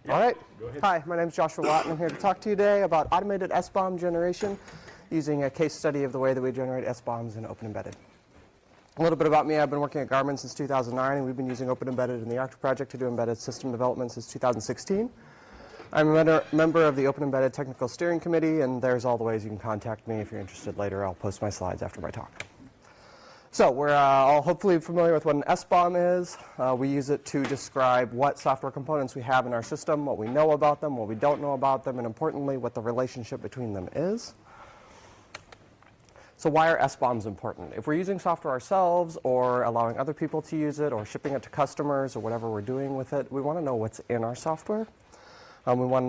All right. Go ahead. Hi, my name is Joshua Watt, and I'm here to talk to you today about automated SBOM generation using a case study of the way that we generate SBOMs in Open Embedded. A little bit about me. I've been working at Garmin since 2009, and we've been using Open Embedded in the Arctic project to do embedded system development since 2016. I'm a member of the Open Embedded Technical Steering Committee, and there's all the ways you can contact me if you're interested later. I'll post my slides after my talk. So we're all hopefully familiar with what an SBOM is. We use it to describe what software components we have in our system, what we know about them, what we don't know about them, and importantly, what the relationship between them is. So why are SBOMs important? If we're using software ourselves or allowing other people to use it or shipping it to customers or whatever we're doing with it, we want to know what's in our software. We want